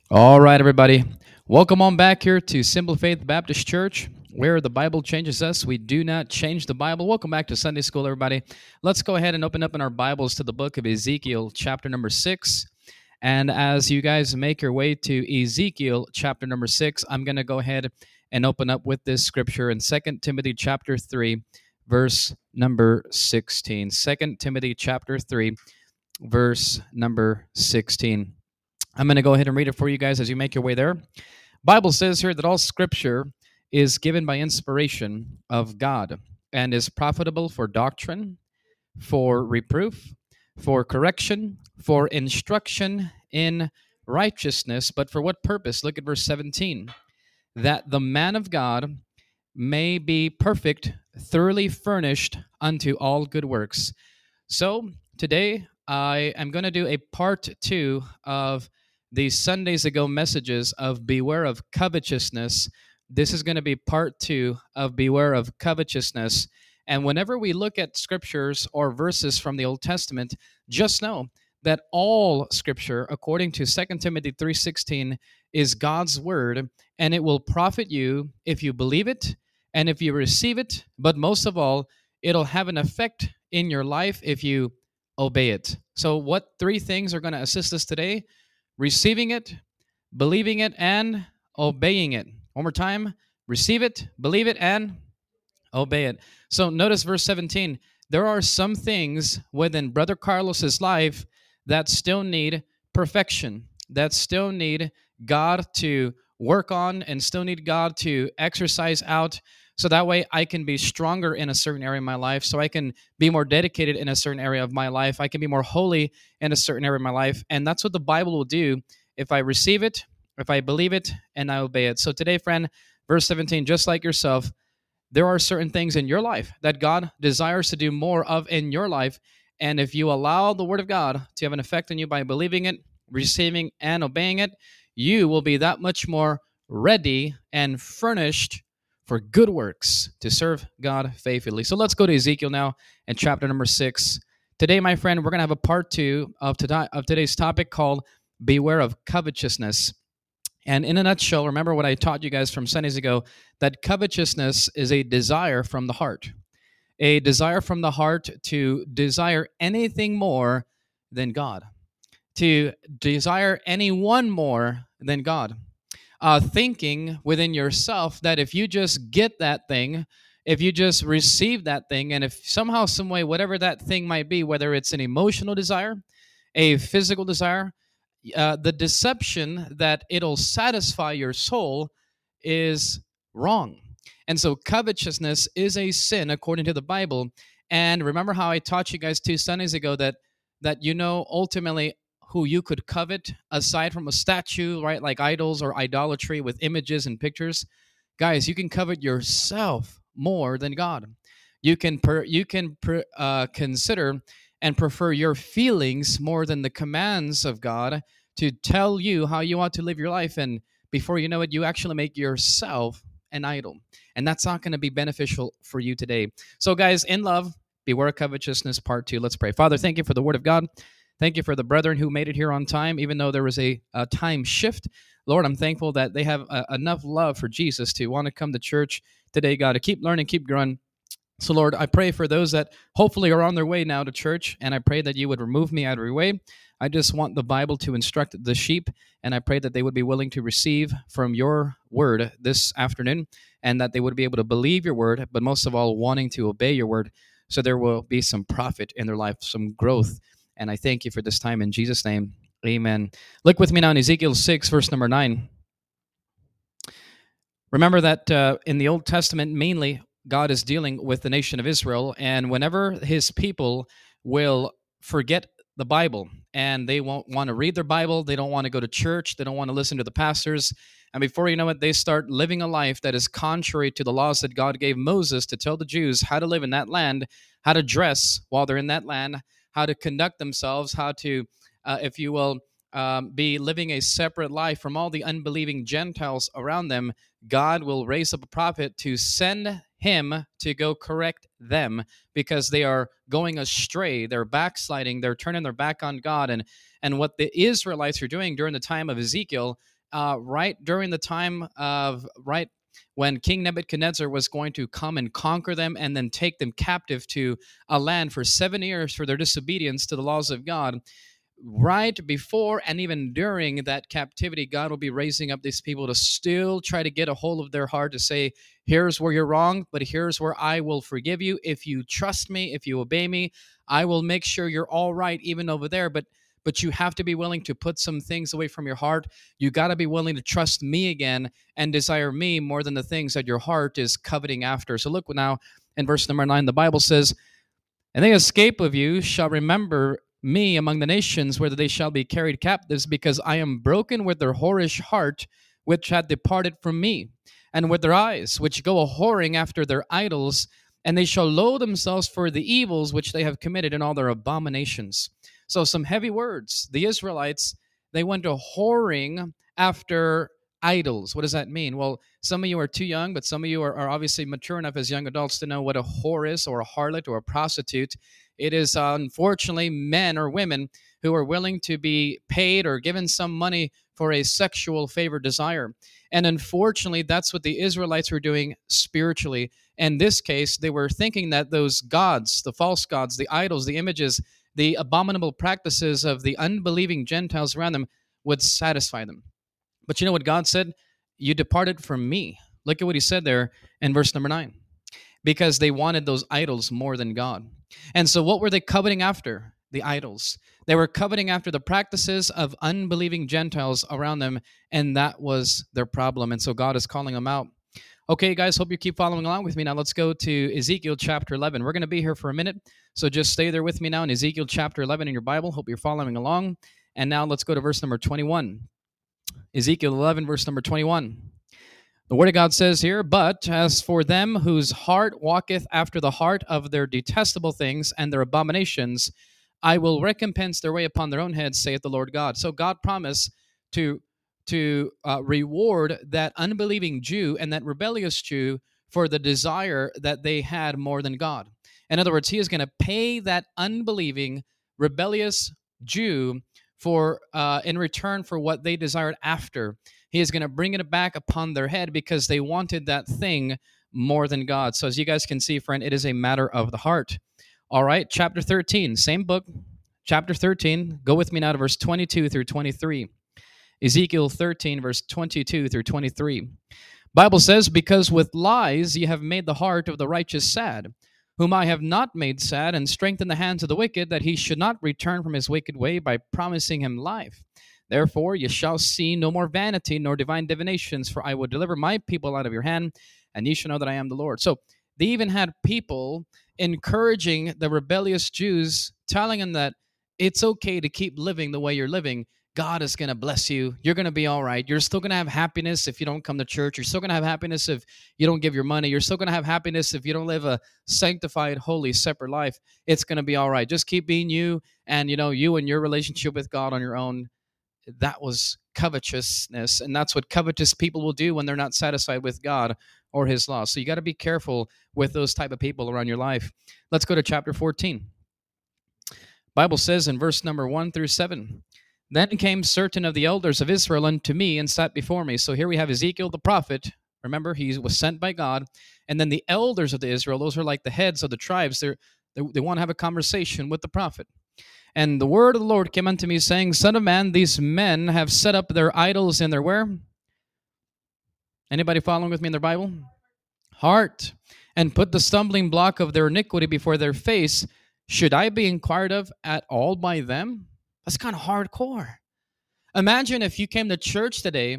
All right, everybody. Welcome on back here to Simple Faith Baptist Church, where the Bible changes us. We do not change the Bible. Welcome back to Sunday School, everybody. Let's go ahead and open up in our Bibles to the book of Ezekiel, chapter number 6. And as you guys make your way to Ezekiel, chapter number 6, I'm going to go ahead and open up with this scripture in Second Timothy, chapter 3, verse number 16. 2 Timothy, chapter 3, verse number 16. I'm going to go ahead and read it for you guys as you make your way there. Bible says here that all scripture is given by inspiration of God and is profitable for doctrine, for reproof, for correction, for instruction in righteousness. But for what purpose? Look at verse 17. That the man of God may be perfect, thoroughly furnished unto all good works. So today I am going to do a part 2 of the Sundays ago messages of Beware of Covetousness. This is going to be part 2 of Beware of Covetousness. And whenever we look at scriptures or verses from the Old Testament, just know that all scripture, according to Second Timothy 3:16, is God's word, and it will profit you if you believe it and if you receive it. But most of all, it'll have an effect in your life if you obey it. So, what three things are going to assist us today? Receiving it, believing it, and obeying it. One more time: receive it, believe it, and obey it. So, notice verse 17. There are some things within Brother Carlos's life that still need perfection, that still need God to work on, and still need God to exercise out, so that way I can be stronger in a certain area of my life, so I can be more dedicated in a certain area of my life, I can be more holy in a certain area of my life. And that's what the Bible will do if I receive it, if I believe it, and I obey it. So today, friend, verse 17, just like yourself, there are certain things in your life that God desires to do more of in your life. And if you allow the Word of God to have an effect on you by believing it, receiving, and obeying it, you will be that much more ready and furnished for good works to serve God faithfully. So let's go to Ezekiel now in chapter number 6. Today, my friend, we're going to have a part 2 of today's topic called Beware of Covetousness. And in a nutshell, remember what I taught you guys from Sundays ago, that covetousness is a desire from the heart, a desire from the heart to desire anything more than God, to desire anyone more than God. Thinking within yourself that if you just get that thing, if you just receive that thing, and if somehow, some way, whatever that thing might be, whether it's an emotional desire, a physical desire, the deception that it'll satisfy your soul is wrong. And so covetousness is a sin according to the Bible. And remember how I taught you guys 2 Sundays ago that ultimately who you could covet aside from a statue, right? Like idols or idolatry with images and pictures. Guys, you can covet yourself more than God. You can consider and prefer your feelings more than the commands of God to tell you how you want to live your life. And before you know it, you actually make yourself an idol. And that's not going to be beneficial for you today. So, guys, in love, beware of covetousness, part 2. Let's pray. Father, thank you for the word of God. Thank you for the brethren who made it here on time, even though there was a time shift. Lord, I'm thankful that they have enough love for Jesus to want to come to church today, God, to keep learning, keep growing. So, Lord, I pray for those that hopefully are on their way now to church, and I pray that you would remove me out of your way. I just want the Bible to instruct the sheep, and I pray that they would be willing to receive from your word this afternoon, and that they would be able to believe your word, but most of all, wanting to obey your word, so there will be some profit in their life, some growth. And I thank you for this time in Jesus' name. Amen. Look with me now in Ezekiel 6, verse number 9. Remember that in the Old Testament, mainly, God is dealing with the nation of Israel, and whenever his people will forget the Bible and they won't want to read their Bible, they don't want to go to church, they don't want to listen to the pastors, and before you know it, they start living a life that is contrary to the laws that God gave Moses to tell the Jews how to live in that land, how to dress while they're in that land, how to conduct themselves, how to, if you will, be living a separate life from all the unbelieving Gentiles around them. God will raise up a prophet to send him to go correct them because they are going astray. They're backsliding. They're turning their back on God. And what the Israelites are doing during the time of Ezekiel, right during the time of right when King Nebuchadnezzar was going to come and conquer them and then take them captive to a land for 7 years for their disobedience to the laws of God. Right before and even during that captivity, God will be raising up these people to still try to get a hold of their heart to say, here's where you're wrong, but here's where I will forgive you. If you trust me, if you obey me, I will make sure you're all right, even over there. But you have to be willing to put some things away from your heart. You got to be willing to trust me again and desire me more than the things that your heart is coveting after. So look now in verse number 9, the Bible says, and they escape of you shall remember me among the nations, whether they shall be carried captives, because I am broken with their whorish heart, which had departed from me, and with their eyes, which go a whoring after their idols, and they shall loathe themselves for the evils which they have committed in all their abominations. So some heavy words. The Israelites, they went to whoring after idols. What does that mean? Well, some of you are too young, but some of you are obviously mature enough as young adults to know what a whore is, or a harlot, or a prostitute. It is unfortunately men or women who are willing to be paid or given some money for a sexual favor desire. And unfortunately, that's what the Israelites were doing spiritually. In this case, they were thinking that those gods, the false gods, the idols, the images, the abominable practices of the unbelieving Gentiles around them would satisfy them. But you know what God said? You departed from me. Look at what he said there in verse number 9. Because they wanted those idols more than God. And so what were they coveting after? The idols. They were coveting after the practices of unbelieving Gentiles around them, and that was their problem. And so God is calling them out. Okay, guys, hope you keep following along with me. Now let's go to Ezekiel chapter 11. We're going to be here for a minute, so just stay there with me now in Ezekiel chapter 11 in your Bible. Hope you're following along. And now let's go to verse number 21. Ezekiel 11, verse number 21. The Word of God says here, but as for them whose heart walketh after the heart of their detestable things and their abominations, I will recompense their way upon their own heads, saith the Lord God. So God promised to reward that unbelieving Jew and that rebellious Jew for the desire that they had more than God. In other words, he is going to pay that unbelieving, rebellious Jew for in return for what they desired after. He is going to bring it back upon their head because they wanted that thing more than God. So as you guys can see, friend, it is a matter of the heart. All right, chapter 13, same book, chapter 13. Go with me now to verse 22 through 23. Ezekiel 13, verse 22 through 23. Bible says, because with lies ye have made the heart of the righteous sad, whom I have not made sad, and strengthened the hands of the wicked, that he should not return from his wicked way by promising him life. Therefore ye shall see no more vanity, nor divine divinations, for I will deliver my people out of your hand, and ye shall know that I am the Lord. So they even had people encouraging the rebellious Jews, telling them that it's okay to keep living the way you're living. God is going to bless you. You're going to be all right. You're still going to have happiness if you don't come to church. You're still going to have happiness if you don't give your money. You're still going to have happiness if you don't live a sanctified, holy, separate life. It's going to be all right. Just keep being you, and you and your relationship with God on your own. That was covetousness, and that's what covetous people will do when they're not satisfied with God or his law. So you got to be careful with those type of people around your life. Let's go to chapter 14. Bible says in verse number 1 through 7, then came certain of the elders of Israel unto me and sat before me. So here we have Ezekiel the prophet. Remember, he was sent by God. And then the elders of the Israel, those are like the heads of the tribes. They want to have a conversation with the prophet. And the word of the Lord came unto me, saying, Son of man, these men have set up their idols in their where? Anybody following with me in their Bible? Heart. And put the stumbling block of their iniquity before their face. Should I be inquired of at all by them? That's kind of hardcore. Imagine if you came to church today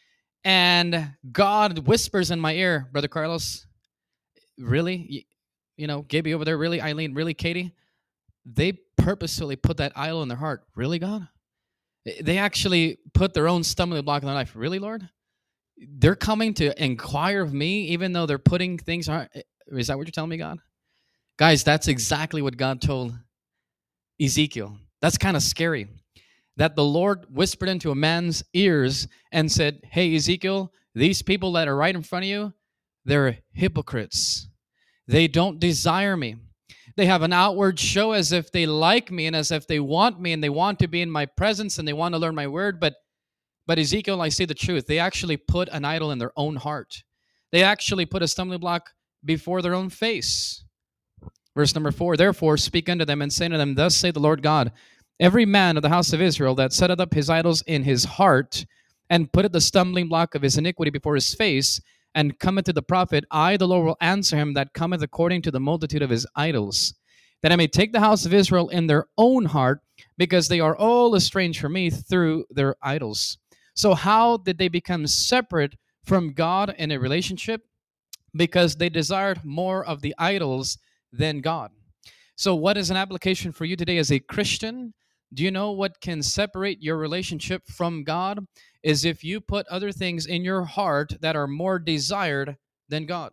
and God whispers in my ear, Brother Carlos, really? Gibby over there, really? Eileen, really? Katie? They purposefully put that idol in their heart. Really, God? They actually put their own stumbling block in their life. Really, Lord? They're coming to inquire of me even though they're putting things on. Is that what you're telling me, God? Guys, that's exactly what God told Ezekiel. That's kind of scary. That the Lord whispered into a man's ears and said, hey, Ezekiel, these people that are right in front of you, they're hypocrites. They don't desire me. They have an outward show as if they like me and as if they want me and they want to be in my presence and they want to learn my word, but But Ezekiel, I see the truth. They actually put an idol in their own heart. They actually put a stumbling block before their own face. Verse number 4, therefore speak unto them and say unto them, thus saith the Lord God, every man of the house of Israel that setteth up his idols in his heart, and putteth the stumbling block of his iniquity before his face, and cometh to the prophet, I, the Lord, will answer him that cometh according to the multitude of his idols, that I may take the house of Israel in their own heart, because they are all estranged from me through their idols. So how did they become separate from God in a relationship? Because they desired more of the idols than God. So, what is an application for you today as a Christian? Do you know what can separate your relationship from God? Is if you put other things in your heart that are more desired than God.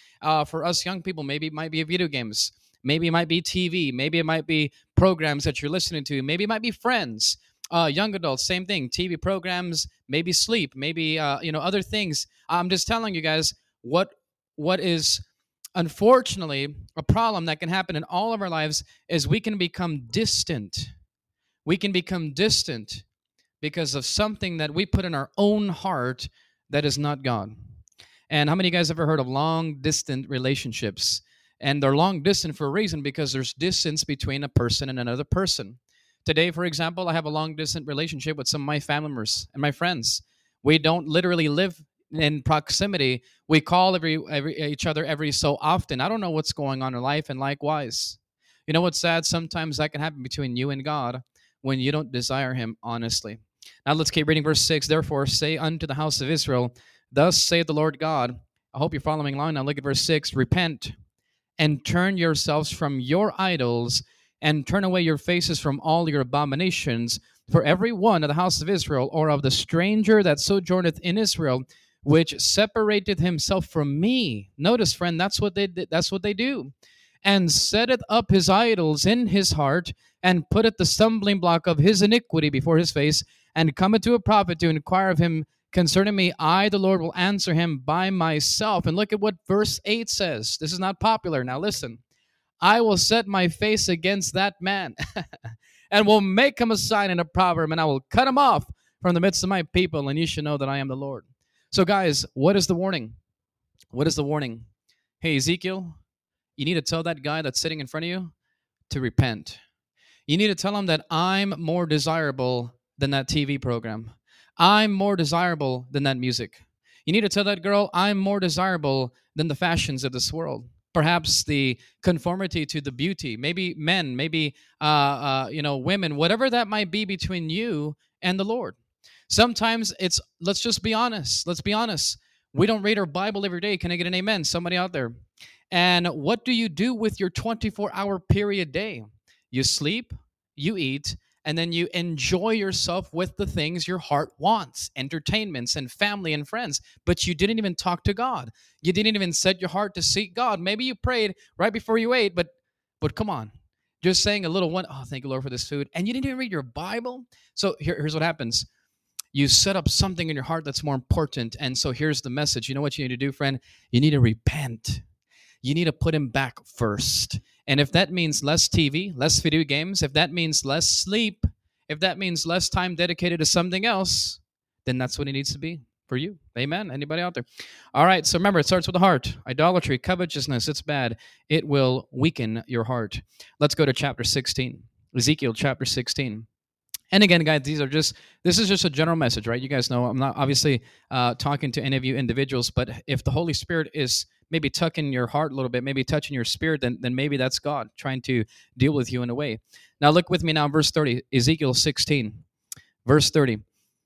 For us young people, maybe it might be video games. Maybe it might be TV. Maybe it might be programs that you're listening to. Maybe it might be friends. Young adults, same thing. TV programs, maybe sleep, maybe other things. I'm just telling you guys what is unfortunately a problem that can happen in all of our lives is we can become distant. We can become distant because of something that we put in our own heart that is not God. And how many of you guys ever heard of long distant relationships? And they're long distance for a reason, because there's distance between a person and another person. Today, for example, I have a long distant relationship with some of my family members and my friends. We don't literally live in proximity. We call each other every so often. I don't know what's going on in life, and likewise. You know what's sad? Sometimes that can happen between you and God when you don't desire him honestly. Now let's keep reading verse 6. Therefore say unto the house of Israel, thus saith the Lord God. I hope you're following along. Now look at verse 6. Repent and turn yourselves from your idols, and turn away your faces from all your abominations. For every one of the house of Israel, or of the stranger that sojourneth in Israel, which separateth himself from me. Notice, friend, that's what they do. And setteth up his idols in his heart, and putteth the stumbling block of his iniquity before his face, and cometh to a prophet to inquire of him concerning me, I, the Lord, will answer him by myself. And look at what verse 8 says. This is not popular. Now listen. I will set my face against that man and will make him a sign and a proverb, and I will cut him off from the midst of my people, and you shall know that I am the Lord. So guys, what is the warning? What is the warning? Hey, Ezekiel, you need to tell that guy that's sitting in front of you to repent. You need to tell him that I'm more desirable than that TV program. I'm more desirable than that music. You need to tell that girl, I'm more desirable than the fashions of this world. Perhaps the conformity to the beauty, maybe men, maybe women, whatever that might be between you and the Lord. Sometimes let's just be honest. Let's be honest. We don't read our Bible every day. Can I get an amen? Somebody out there. And what do you do with your 24-hour period day? You sleep, you eat, and then you enjoy yourself with the things your heart wants, entertainments and family and friends. But you didn't even talk to God. You didn't even set your heart to seek God. Maybe you prayed right before you ate, but come on. Just saying a little one, oh, thank you, Lord, for this food. And you didn't even read your Bible. So here's what happens. You set up something in your heart that's more important. And so here's the message. You know what you need to do, friend? You need to repent. You need to put him back first. And if that means less TV, less video games, if that means less sleep, if that means less time dedicated to something else, then that's what it needs to be for you. Amen? Anybody out there? All right, so remember, it starts with the heart. Idolatry, covetousness, it's bad. It will weaken your heart. Let's go to chapter 16. Ezekiel chapter 16. And again, guys, this is just a general message, right? You guys know I'm not obviously talking to any of you individuals, but if the Holy Spirit is maybe tucking your heart a little bit, maybe touching your spirit, then maybe that's God trying to deal with you in a way. Now look with me now, verse 30, Ezekiel 16, verse 30.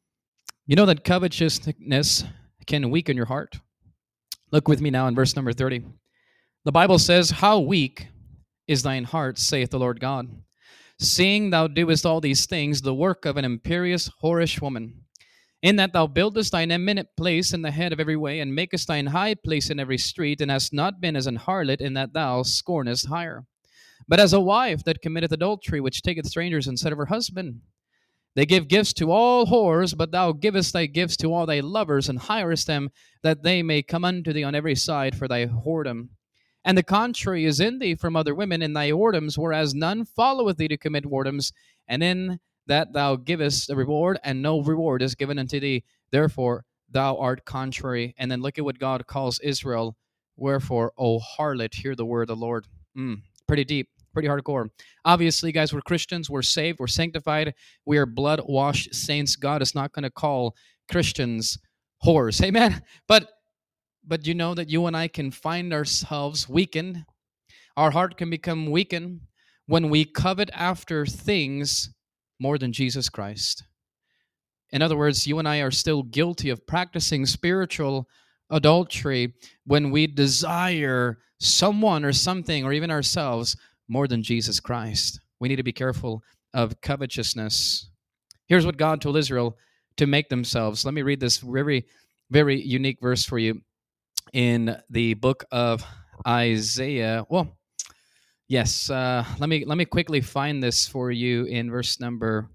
You know that covetousness can weaken your heart. Look with me now in verse number 30. The Bible says, how weak is thine heart, saith the Lord God, seeing thou doest all these things, the work of an imperious, whorish woman, in that thou buildest thine eminent place in the head of every way, and makest thine high place in every street, and hast not been as an harlot, in that thou scornest hire, but as a wife that committeth adultery, which taketh strangers instead of her husband. They give gifts to all whores, but thou givest thy gifts to all thy lovers, and hirest them, that they may come unto thee on every side for thy whoredom. And the contrary is in thee from other women in thy whoredoms, whereas none followeth thee to commit whoredoms, and in that thou givest a reward, and no reward is given unto thee. Therefore, thou art contrary. And then look at what God calls Israel. Wherefore, O harlot, hear the word of the Lord. Pretty deep, pretty hardcore. Obviously, guys, we're Christians. We're saved. We're sanctified. We are blood-washed saints. God is not going to call Christians whores. Amen? But you know that you and I can find ourselves weakened. Our heart can become weakened when we covet after things more than Jesus Christ. In other words, you and I are still guilty of practicing spiritual adultery when we desire someone or something or even ourselves more than Jesus Christ. We need to be careful of covetousness. Here's what God told Israel to make themselves. Let me read this very, very unique verse for you in the book of Isaiah. Well, yes, let me quickly find this for you in verse number.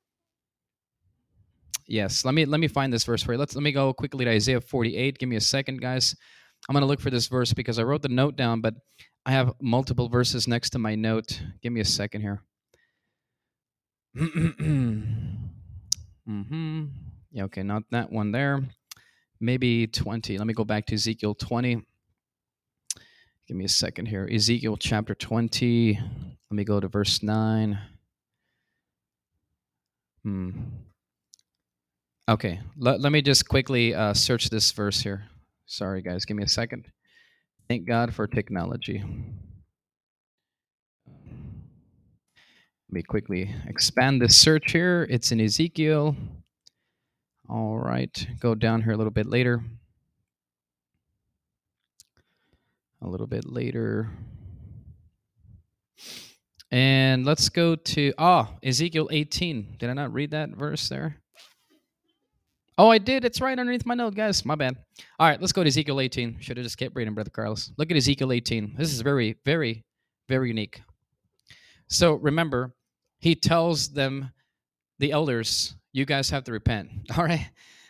Yes, let me find this verse for you. Let me go quickly to Isaiah 48. Give me a second, guys. I'm going to look for this verse because I wrote the note down, but I have multiple verses next to my note. Give me a second here. Yeah, okay, not that one there. Maybe 20. Let me go back to Ezekiel 20. Give me a second here. Ezekiel chapter 20. Let me go to verse 9. Okay, let me just quickly search this verse here. Sorry, guys. Give me a second. Thank God for technology. Let me quickly expand this search here. It's in Ezekiel. All right. Go down here a little bit later. And let's go to Ezekiel 18. Did I not read that verse there? Oh, I did. It's right underneath my note, guys. My bad. All right, let's go to Ezekiel 18. Should have just kept reading, Brother Carlos. Look at Ezekiel 18. This is very, very, very unique. So remember, he tells them, the elders, you guys have to repent. All right.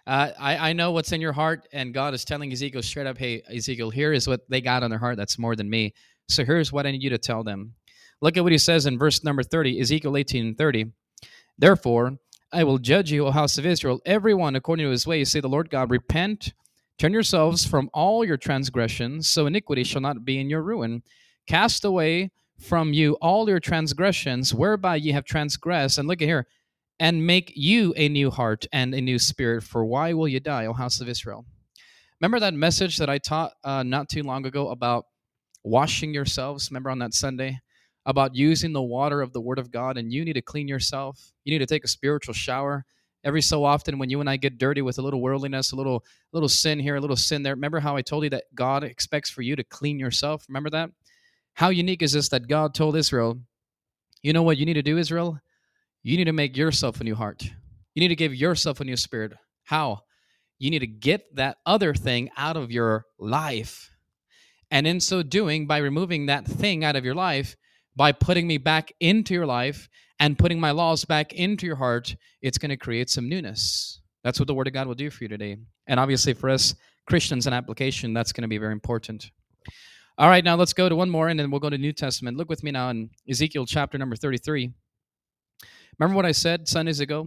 I know what's in your heart, and God is telling Ezekiel straight up, hey, Ezekiel, here is what they got on their heart that's more than me. So here's what I need you to tell them. Look at what he says in verse number 30, Ezekiel 18:30. Therefore, I will judge you, O house of Israel, everyone according to his ways. Say the Lord God, repent, turn yourselves from all your transgressions, so iniquity shall not be in your ruin. Cast away from you all your transgressions, whereby ye have transgressed. And look at here, and make you a new heart and a new spirit. For why will you die, O house of Israel? Remember that message that I taught not too long ago about washing yourselves? Remember on that Sunday? About using the water of the Word of God, and you need to clean yourself. You need to take a spiritual shower every so often. When you and I get dirty with a little worldliness, a little sin here, a little sin there. Remember how I told you that God expects for you to clean yourself? Remember that? How unique is this that God told Israel, you know what you need to do, Israel? You need to make yourself a new heart. You need to give yourself a new spirit. How? You need to get that other thing out of your life. And in so doing, by removing that thing out of your life, by putting me back into your life and putting my laws back into your heart, it's going to create some newness. That's what the Word of God will do for you today. And obviously for us Christians in application, that's going to be very important. All right, now let's go to one more, and then we'll go to New Testament. Look with me now in Ezekiel chapter number 33. Remember what I said Sundays ago?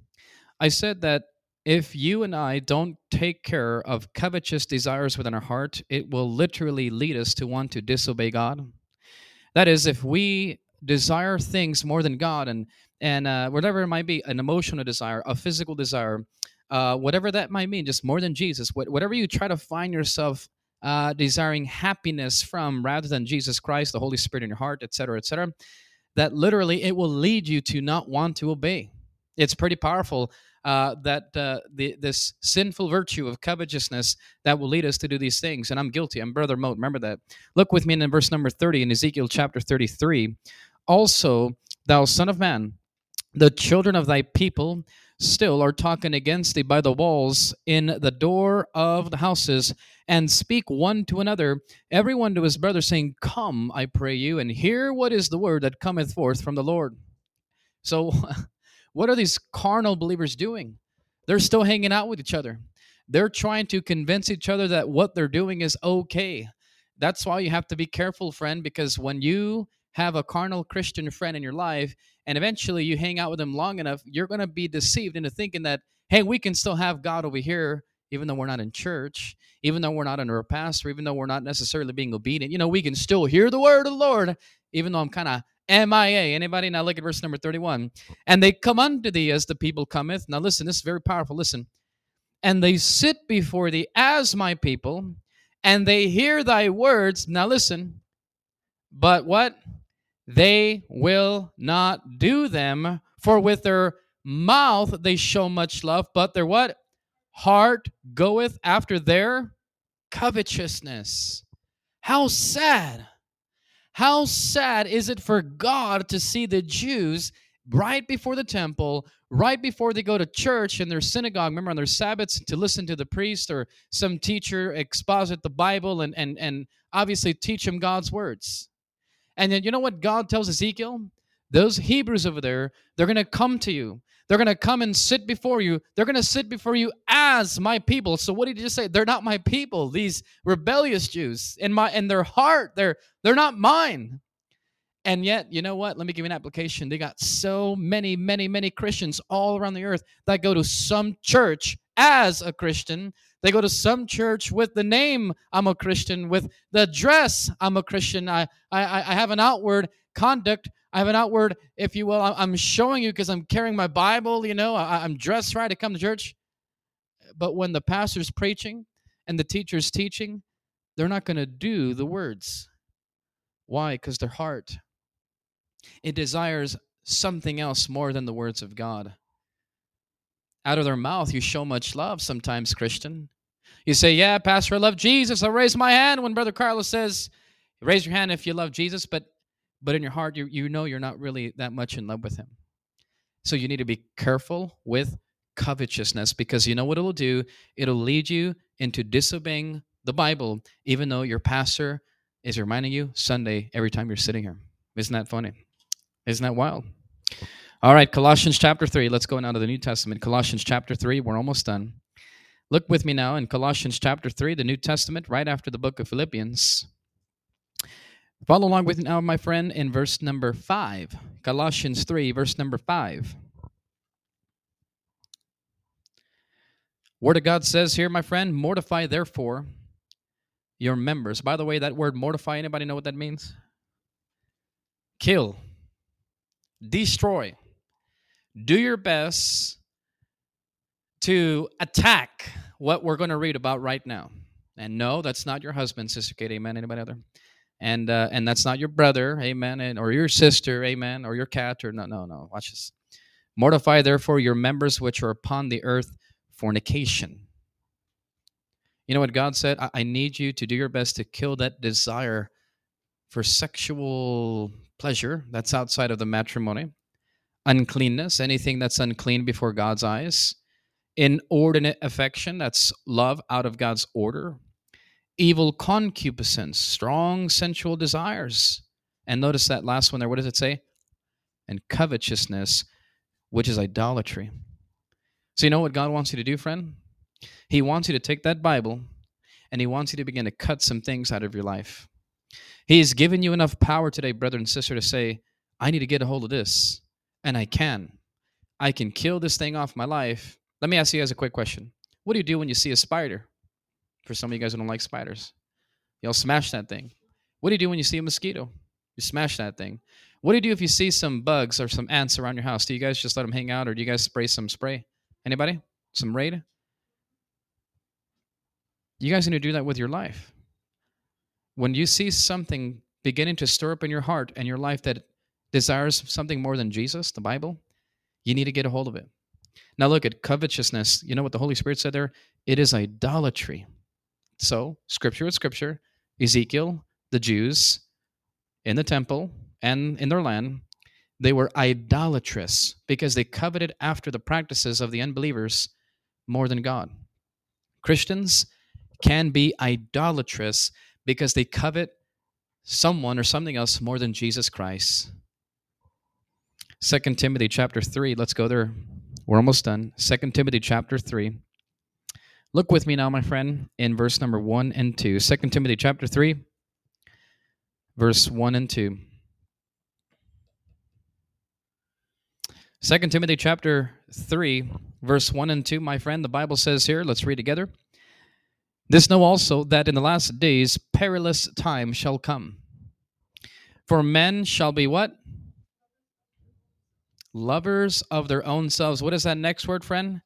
I said that if you and I don't take care of covetous desires within our heart, it will literally lead us to want to disobey God. That is, if we desire things more than God, and whatever it might be, an emotional desire, a physical desire, whatever that might mean, just more than Jesus, whatever you try to find yourself desiring happiness from rather than Jesus Christ, the Holy Spirit in your heart, etc., that literally it will lead you to not want to obey. It's pretty powerful that this sinful virtue of covetousness that will lead us to do these things. And I'm guilty. I'm Brother Moat. Remember that. Look with me in verse number 30 in Ezekiel chapter 33. Also, thou son of man, the children of thy people still are talking against thee by the walls in the door of the houses, and speak one to another, every one to his brother, saying, Come, I pray you, and hear what is the word that cometh forth from the Lord. So, what are these carnal believers doing? They're still hanging out with each other. They're trying to convince each other that what they're doing is okay. That's why you have to be careful, friend, because when you have a carnal Christian friend in your life, and eventually you hang out with them long enough, you're going to be deceived into thinking that, hey, we can still have God over here, even though we're not in church, even though we're not under a pastor, even though we're not necessarily being obedient. We can still hear the word of the Lord, even though I'm kind of MIA. Anybody? Now look at verse number 31. And they come unto thee as the people cometh. Now listen, this is very powerful. Listen. And they sit before thee as my people, and they hear thy words. Now listen. But what? They will not do them, for with their mouth they show much love, but their what? Heart goeth after their covetousness. How sad. How sad is it for God to see the Jews right before the temple, right before they go to church in their synagogue, remember on their Sabbaths, to listen to the priest or some teacher exposit the Bible and obviously teach them God's words. And then you know what God tells Ezekiel? Those Hebrews over there, they're going to come to you. They're going to come and sit before you. They're going to sit before you as my people. So what did he just say? They're not my people. These rebellious Jews, in their heart, they're not mine. And yet, you know what? Let me give you an application. They got so many, many, many Christians all around the earth that go to some church as a Christian. They go to some church with the name I'm a Christian, with the dress I'm a Christian. I have an outward conduct. I have an outward, if you will. I'm showing you because I'm carrying my Bible. I'm dressed right to come to church. But when the pastor's preaching and the teacher's teaching, they're not going to do the words. Why? Because their heart, it desires something else more than the words of God. Out of their mouth, you show much love sometimes, Christian. You say, yeah, Pastor, I love Jesus. I'll raise my hand when Brother Carlos says, raise your hand if you love Jesus, but in your heart, you know you're not really that much in love with him. So you need to be careful with covetousness, because you know what it'll do? It'll lead you into disobeying the Bible, even though your pastor is reminding you Sunday every time you're sitting here. Isn't that funny? Isn't that wild? All right, Colossians chapter 3. Let's go now to the New Testament. Colossians chapter 3. We're almost done. Look with me now in Colossians chapter 3, the New Testament, right after the book of Philippians. Follow along with me now, my friend, in verse number 5. Colossians 3, verse number 5. Word of God says here, my friend, mortify therefore your members. By the way, that word mortify, anybody know what that means? Kill. Destroy. Do your best to attack what we're going to read about right now. And no, that's not your husband, Sister Kate, amen. Anybody other? And that's not your brother, amen, or your sister, amen, or your cat, or no. Watch this. Mortify therefore your members which are upon the earth, fornication. You know what God said? I need you to do your best to kill that desire for sexual pleasure that's outside of the matrimony. Uncleanness, anything that's unclean before God's eyes. Inordinate affection, that's love out of God's order. Evil concupiscence, strong sensual desires. And notice that last one there, what does it say? And covetousness, which is idolatry. So you know what God wants you to do, friend? He wants you to take that Bible and he wants you to begin to cut some things out of your life. He's given you enough power today, brother and sister, to say, I need to get a hold of this. And I can. I can kill this thing off my life. Let me ask you guys a quick question. What do you do when you see a spider? For some of you guys who don't like spiders, you'll smash that thing. What do you do when you see a mosquito? You smash that thing. What do you do if you see some bugs or some ants around your house? Do you guys just let them hang out, or do you guys spray some spray? Anybody? Some Raid? You guys need to do that with your life. When you see something beginning to stir up in your heart and your life that desires something more than Jesus, the Bible, you need to get a hold of it. Now look at covetousness. You know what the Holy Spirit said there? It is idolatry. So, scripture with scripture, Ezekiel, the Jews in the temple and in their land, they were idolatrous because they coveted after the practices of the unbelievers more than God. Christians can be idolatrous because they covet someone or something else more than Jesus Christ. 2 Timothy chapter 3, let's go there. We're almost done. 2 Timothy chapter 3. Look with me now, my friend, in verse number 1 and 2. 2 Timothy chapter 3, verse 1 and 2. Second Timothy chapter 3, verse 1 and 2, my friend, the Bible says here, let's read together. This know also that in the last days perilous time shall come. For men shall be what? Lovers of their own selves. What is that next word, friend?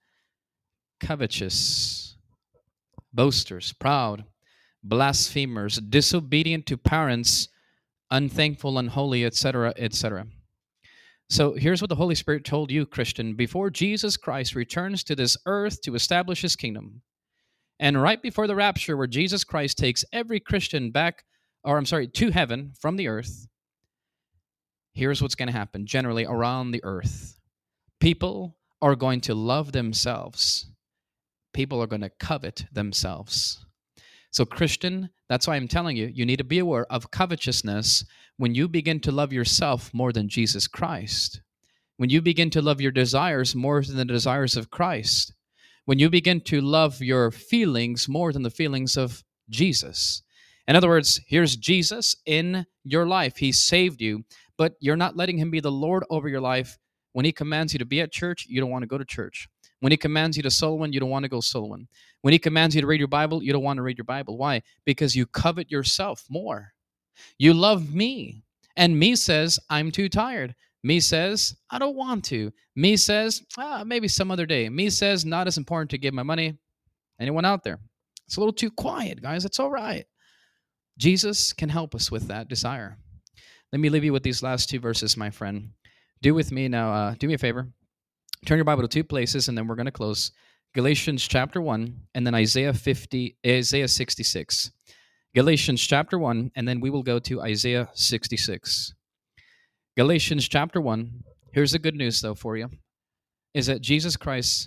Covetous, boasters, proud, blasphemers, disobedient to parents, unthankful, unholy, etc., etc. So here's what the Holy Spirit told you, Christian, before Jesus Christ returns to this earth to establish his kingdom, and right before the rapture, where Jesus Christ takes every Christian back, or I'm sorry, to heaven from the earth, here's what's going to happen generally around the earth. People are going to love themselves. People are going to covet themselves. So, Christian, that's why I'm telling you, you need to be aware of covetousness when you begin to love yourself more than Jesus Christ. When you begin to love your desires more than the desires of Christ. When you begin to love your feelings more than the feelings of Jesus. In other words, here's Jesus in your life. He saved you, but you're not letting him be the Lord over your life. When he commands you to be at church, you don't want to go to church. When he commands you to soul win, you don't want to go soul win. When he commands you to read your Bible, you don't want to read your Bible. Why? Because you covet yourself more. You love me. And me says, I'm too tired. Me says, I don't want to. Me says, maybe some other day. Me says, not as important to give my money. Anyone out there? It's a little too quiet, guys. It's all right. Jesus can help us with that desire. Let me leave you with these last two verses, my friend. Do with me now. Do me a favor. Turn your Bible to two places, and then we're going to close. Galatians chapter 1, and then Isaiah 66. Galatians chapter 1, and then we will go to Isaiah 66. Galatians chapter 1, here's the good news, though, for you, is that Jesus Christ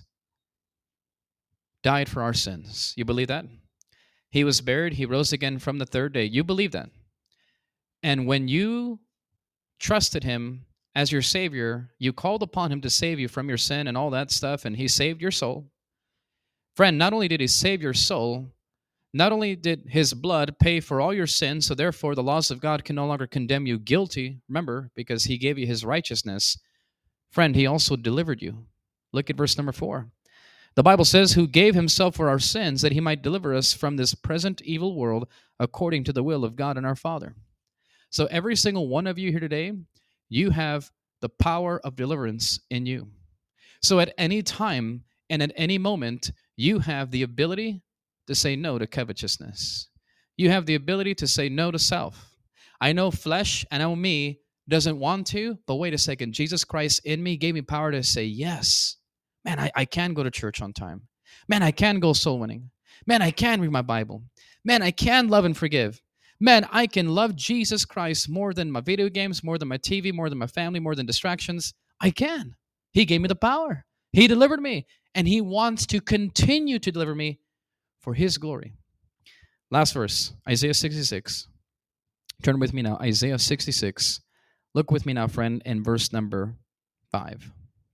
died for our sins. You believe that? He was buried. He rose again from the third day. You believe that? And when you trusted him as your Savior, you called upon him to save you from your sin and all that stuff, and he saved your soul. Friend, not only did he save your soul, not only did his blood pay for all your sins, so therefore the laws of God can no longer condemn you guilty, remember, because he gave you his righteousness. Friend, he also delivered you. Look at verse number 4. The Bible says, who gave himself for our sins that he might deliver us from this present evil world according to the will of God and our Father. So every single one of you here today, you have the power of deliverance in you. So at any time and at any moment, you have the ability to say no to covetousness. You have the ability to say no to self. I know flesh, I know me doesn't want to, but wait a second. Jesus Christ in me gave me power to say yes. Man, I can go to church on time. Man, I can go soul winning. Man, I can read my Bible. Man, I can love and forgive. Man, I can love Jesus Christ more than my video games, more than my TV, more than my family, more than distractions. I can. He gave me the power. He delivered me, and he wants to continue to deliver me for his glory. Last verse, Isaiah 66. Turn with me now, Isaiah 66. Look with me now, friend, in verse number 5.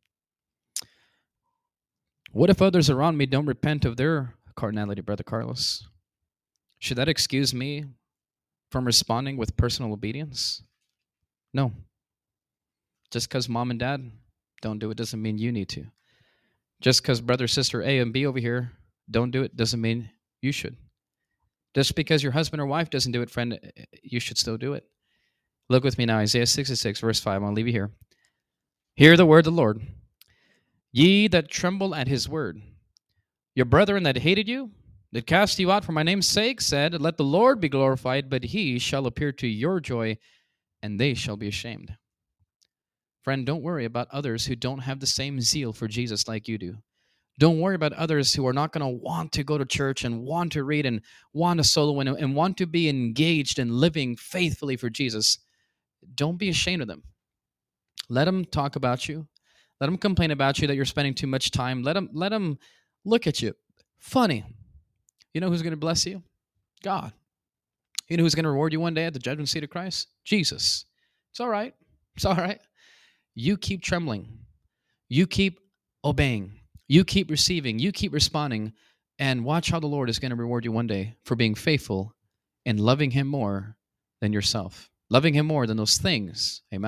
What if others around me don't repent of their carnality, Brother Carlos? Should that excuse me from responding with personal obedience? No. Just because mom and dad don't do it doesn't mean you need to. Just because brother, sister A and B over here don't do it doesn't mean you should. Just because your husband or wife doesn't do it, friend, you should still do it. Look with me now, Isaiah 66, verse 5. I'll leave you here. Hear the word of the Lord. Ye that tremble at his word, your brethren that hated you, that cast you out for my name's sake, said, let the Lord be glorified, but he shall appear to your joy, and they shall be ashamed. Friend, don't worry about others who don't have the same zeal for Jesus like you do. Don't worry about others who are not going to want to go to church and want to read and want to solo and want to be engaged and living faithfully for Jesus. Don't be ashamed of them. Let them talk about you. Let them complain about you that you're spending too much time. Let them look at you. Funny. You know who's going to bless you? God. You know who's going to reward you one day at the judgment seat of Christ? Jesus. It's all right. It's all right. You keep trembling. You keep obeying. You keep receiving. You keep responding. And watch how the Lord is going to reward you one day for being faithful and loving him more than yourself. Loving him more than those things. Amen.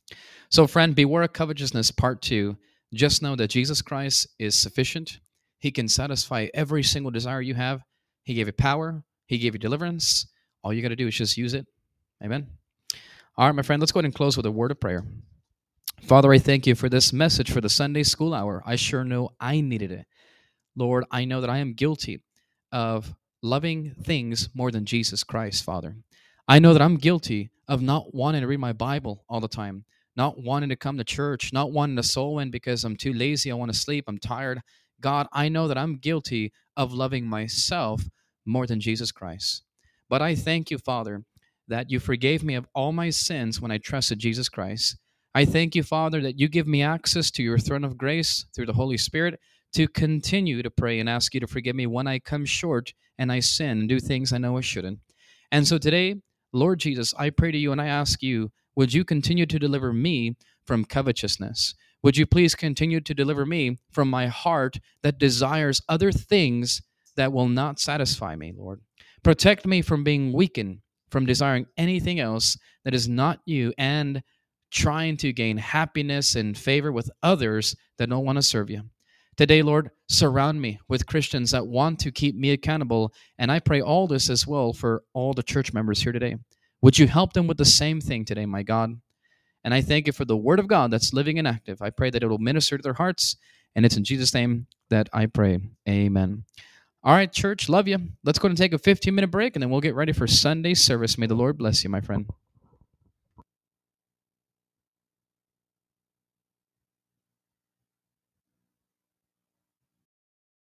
So, friend, beware of covetousness, part two. Just know that Jesus Christ is sufficient. He can satisfy every single desire you have. He gave you power, He gave you deliverance. All you got to do is just use it. Amen. All right, my friend, let's go ahead and close with a word of prayer. Father, I thank you for this message for the Sunday school hour. I sure know I needed it. Lord, I know that I am guilty of loving things more than Jesus Christ, Father. I know that I'm guilty of not wanting to read my Bible all the time, not wanting to come to church, not wanting to soul win because I'm too lazy, I want to sleep, I'm tired. God, I know that I'm guilty of loving myself more than Jesus Christ. But I thank you, Father, that you forgave me of all my sins when I trusted Jesus Christ. I thank you, Father, that you give me access to your throne of grace through the Holy Spirit to continue to pray and ask you to forgive me when I come short and I sin and do things I know I shouldn't. And so today, Lord Jesus, I pray to you and I ask you, would you continue to deliver me from covetousness? Would you please continue to deliver me from my heart that desires other things that will not satisfy me, Lord? Protect me from being weakened, from desiring anything else that is not you, and trying to gain happiness and favor with others that don't want to serve you. Today, Lord, surround me with Christians that want to keep me accountable, and I pray all this as well for all the church members here today. Would you help them with the same thing today, my God? And I thank you for the Word of God that's living and active. I pray that it will minister to their hearts, and it's in Jesus' name that I pray. Amen. All right, church, love you. Let's go and take a 15-minute break, and then we'll get ready for Sunday service. May the Lord bless you, my friend.